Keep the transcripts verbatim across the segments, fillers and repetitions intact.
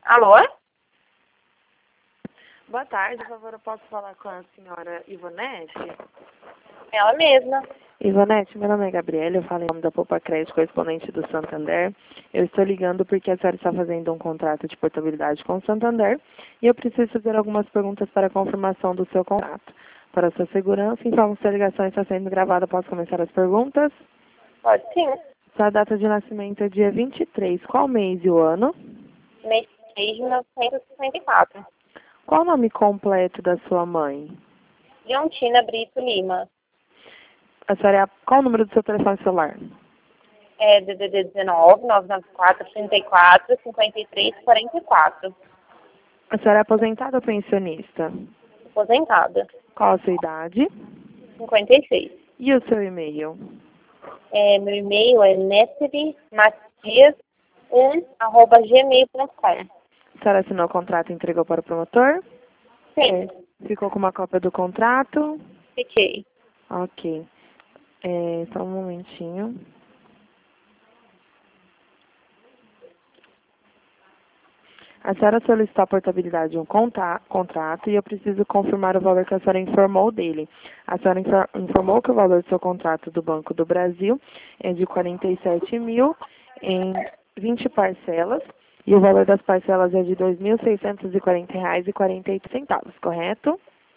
Alô? Boa tarde, por favor, eu posso falar com a senhora Ivonete? Ela mesma. Ivonete, meu nome é Gabriela, eu falo em nome da Poupa Crédito, correspondente do Santander. Eu estou ligando porque a senhora está fazendo um contrato de portabilidade com o Santander e eu preciso fazer algumas perguntas para a confirmação do seu contrato. Para a sua segurança, informo que a ligação está sendo gravada. Posso começar as perguntas? Pode sim. Sua data de nascimento é dia vinte e três, qual mês e o ano? Mês de mil novecentos e sessenta e quatro. Qual o nome completo da sua mãe? Leontina Brito Lima. A senhora é a... Qual o número do seu telefone celular? É D D D dezenove, nove nove quatro, trinta e quatro, cinquenta e três, quarenta e quatro. A senhora é aposentada ou pensionista? Aposentada. Qual a sua idade? cinquenta e seis. E o seu e-mail? É, meu e-mail é neterimatias um arroba gmail ponto com. A senhora assinou o contrato e entregou para o promotor? Sim, Ficou com uma cópia do contrato? fiquei. Ok. É, só um momentinho. A senhora solicitou a portabilidade de um conta- contrato e eu preciso confirmar o valor que a senhora informou dele. A senhora infor- informou que o valor do seu contrato do Banco do Brasil é de quarenta e sete mil em vinte parcelas e o valor das parcelas é de dois mil seiscentos e quarenta reais e quarenta e oito centavos, correto?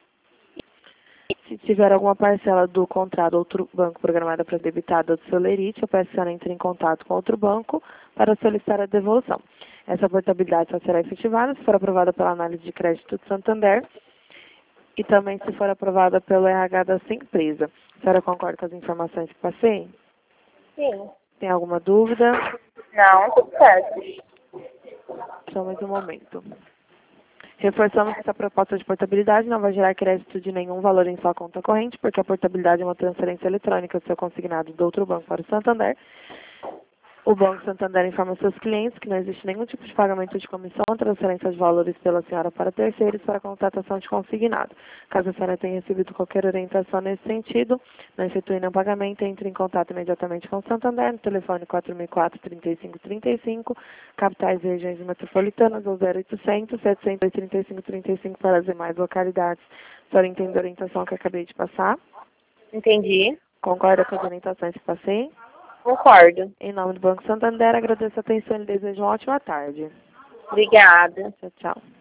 Se tiver alguma parcela do contrato outro banco programada para debitada do Solerite, eu peço que a senhora entre em contato com outro banco para solicitar a devolução. Essa portabilidade só será efetivada se for aprovada pela análise de crédito do Santander e também se for aprovada pelo R H da sua empresa. A senhora concorda com as informações que passei? Sim. Tem alguma dúvida? Não, tudo certo. Só mais um momento. Reforçamos que essa proposta de portabilidade não vai gerar crédito de nenhum valor em sua conta corrente, porque a portabilidade é uma transferência eletrônica do seu consignado do outro banco para o Santander. O Banco Santander informa seus clientes que não existe nenhum tipo de pagamento de comissão ou transferência de valores pela senhora para terceiros para contratação de consignado. Caso a senhora tenha recebido qualquer orientação nesse sentido, não efetue nenhum pagamento, entre em contato imediatamente com o Santander no telefone quatro mil e quatro, trinta e cinco, trinta e cinco, capitais e regiões metropolitanas, ou zero oitocentos, setecentos e trinta e cinco, trinta e cinco para as demais localidades. A senhora entende a orientação que eu acabei de passar? Entendi. Concorda com as orientações que passei? Concordo. Em nome do Banco Santander, agradeço a atenção e desejo uma ótima tarde. Obrigada. Tchau, tchau.